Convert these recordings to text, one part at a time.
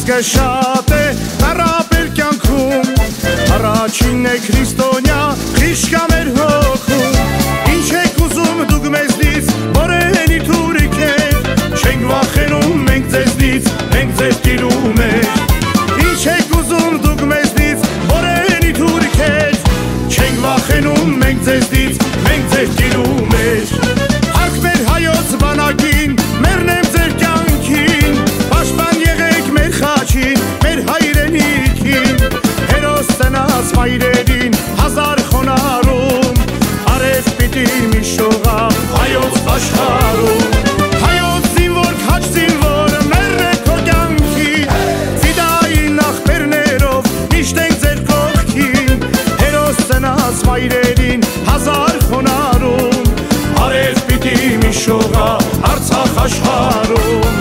ազգը շատ է տարապել կյանքում, առաջինն է քրիստոնյա խիշկա մեր հոգում։ Ինչ եք ուզում դուք մեզնից, որենի թուրք եք, չենք վախենում մենք ձեզնից, մենք ձեզ տիրում ենք։ Ինչ եք ուզում դուք մեզնից, որենի թուրք եք, չենք վախենում մենք ձեզնից, մենք ձեզ տիրում ենք։ Հարկ մեր հայոց բանակին, մեռնեմ ձեր կյանքին, պաշտպան եղեք մեր խաչին, մեր հայրենիքին, հերոս ծնած մայրերին հազար խոնարհում, արև պիտի մի շողա հայոց աշխարհում։ Հայոց զինվոր, քաջ զինվոր, մեռնեք քո կյանքին, ֆիդայի ախպերներով միշտ ենք ձեր կողքին, հերոս ծնած մայրերին հազար խոնարհում, արև պիտի մի շողա Արցախ աշխարհում։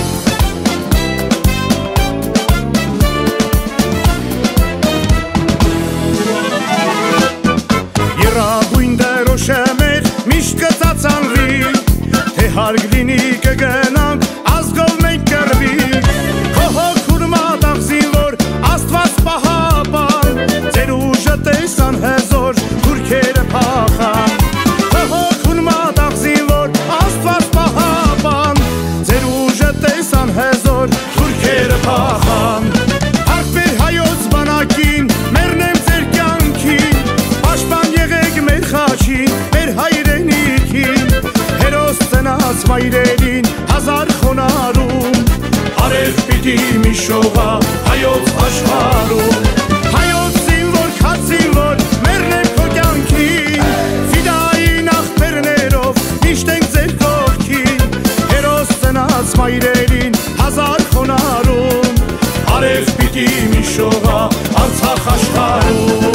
Եռագույն դրոշը մեր միշտ կծածանվի, թե հարկ լինի կգնանք ազգով մենք կռվի։ Քո հոգուր մատաղ զինվոր, Աստված պահապան, ձեր ուժը տեսան հզոր, թուրքերը փախան։ Քո հոգուր մատաղ զինվոր, Աստված պահապան, ձեր ուժը տեսան հզոր, թուրքերը փախան։ Հարկ մեր հայոց բանակին, մեռնեմ ձեր կյանքին, պաշտպան եղեք մեր խաչին, մեր հայրենիքին, հերոս ծնած մայրերին հազար խոնարհում, արև պիտի մի շողա հայոց աշխարհում։ Հայոց զինվոր, քաջ զինվոր, մեռնեք քո կյանքին, ֆիդայի ախպերներով միշտ ենք ձեր կողքին, հերոս ծնած մայրերին հազար խոնարհում, արև պիտի մի շողա Արցախ աշխարհում։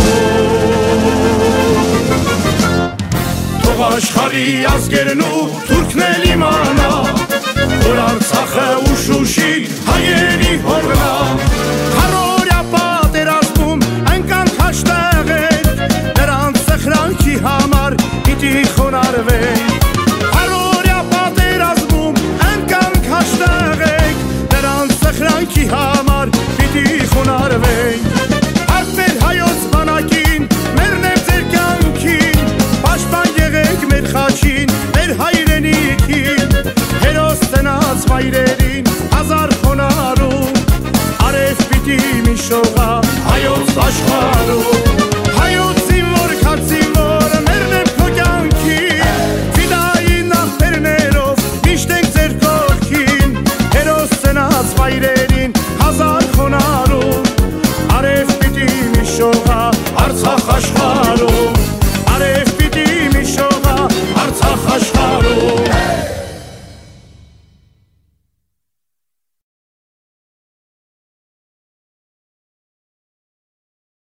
Թող աշխարհի ազգերն ու թուրքն էլ իմանա, որ Արցախը ու Շուշին հայերի հողն ա։ Քարորյա պատերազմում ընկանք հաշտեղենք, նրանց սխրանքի համար պիտի խոնարհվենք։ Քարորյա պատերազմում ընկանք հաշտեղենք, նրանց սխրանքի համար պիտի խոնարհվենք։ Հարկ մեր հայոց բանակին, մեռնեմ ձեր կյանքին, պաշտպան եղեք մեր խաչին, մեր հայրենիքին, հերոս ծնած մայրերին հազար խոնարհում, արև պիտի մի շողա հայոց աշխարհում։